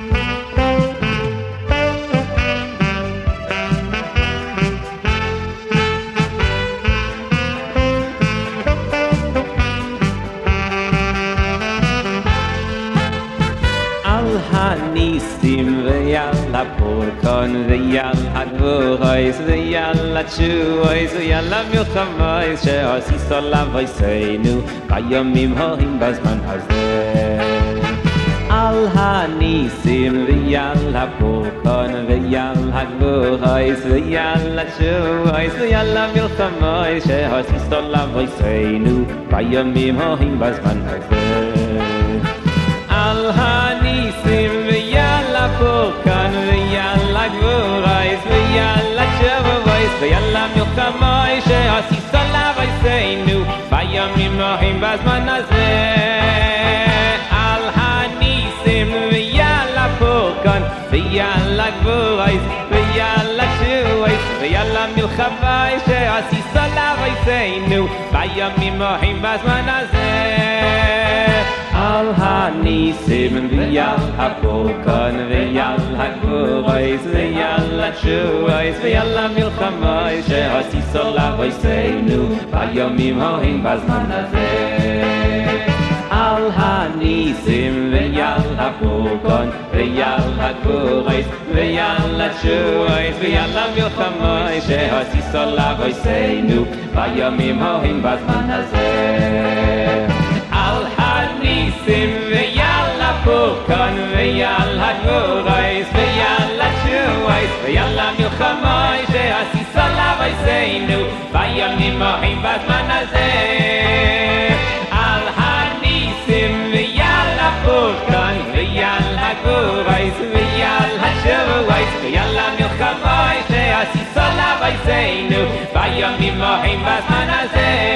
הניסים ויאל הפורקון ויאל הגבורייס ויאל התשועייס ויאל המלחמייס שעשיס עליו עשינו בימים ההם בזמן הזה על הניסים ויאל הפורקון ויאל הגבורייס ויאל התשועייס ויאל המלחמייס שעשיס עליו עשינו בימים ההם בזמן הזה על הניסים ויאללה פורקן ויאללה גבורייס ויאללה תשועייס ויאללה מלחמי שעשיס עליו עשינו בימים ההם בזמן הזה על הניסים ויאללה פורקן ויאללה גבורייס ויאללה תשועייס ויאללה מלחמי שעשיס עליו עשינו בימים ההם בזמן הזה על הניסים ויאל הפורקן ויאל הגבורייס ויאל התשועייס ויאל המלחמי שעשיס עליו עשינו בימים ההם בזמן הזה על הניסים ויאל הפורקן ויאל הגבורייס ויאל התשועייס ויאל המלחמי שעשיס עליו עשינו בימים ההם בזמן הזה על הניסים ויאל הפורקן ויאל הגבורייס ויאל התשועייס ויאל המלחמי שעשיס עליו עשינו בימים ההם בזמן הזה על הניסים ויאל הפורקן ויאל הגבורייס ויאל התשועייס ויאל המלחמי שעשיס עליו עשינו בימים ההם בזמן הזה